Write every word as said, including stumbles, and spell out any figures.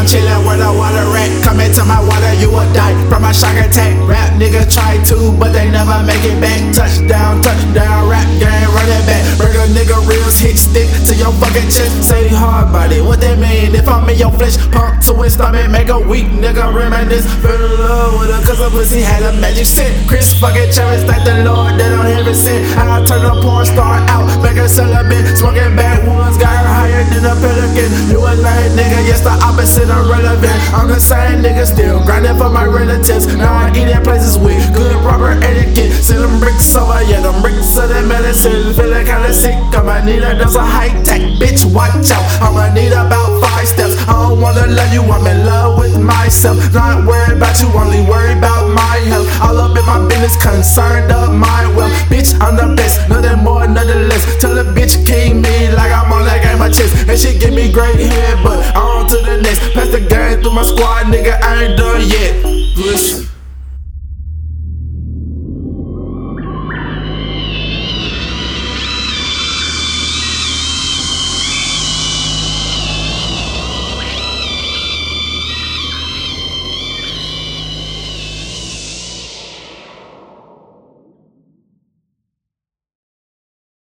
chillin' where the water at. Come into my water, you will die from a shock attack. Rap nigga try to, but they never make it back. Touchdown, touchdown, rap game, run it back. Bring a nigga reels, hit stick to your fucking chest. Say hard body, what that mean? If I'm in your flesh, pump to his stomach, make a weak nigga reminisce. Fell in love with her cause her pussy had a magic scent. Chris fucking Travis, thank the Lord that don't heaven sent. I turn a porn star out, make her celibate. Smoking backwoods, got her higher than a pelican. You a lame nigga, yes the opposite irrelevant. I'm the same nigga still, grinding for my relatives. Now I eat at places with good proper etiquette. Send them bricks over, yeah, them bricks of that medicine. Feeling kinda sick, I'ma need a dose of high tech. Bitch, watch out, I'ma need about five steps. I don't wanna love you, I'm in love with myself. Not worried about you, only worried about my health. All up in my business, concerned of my wealth. Bitch, I'm the best, nothing more, nothing less. Tell a bitch king me like I'm on that game of chess. And she give me great head, but on to the next. Pass the game through my squad, nigga, I ain't done yet. Listen.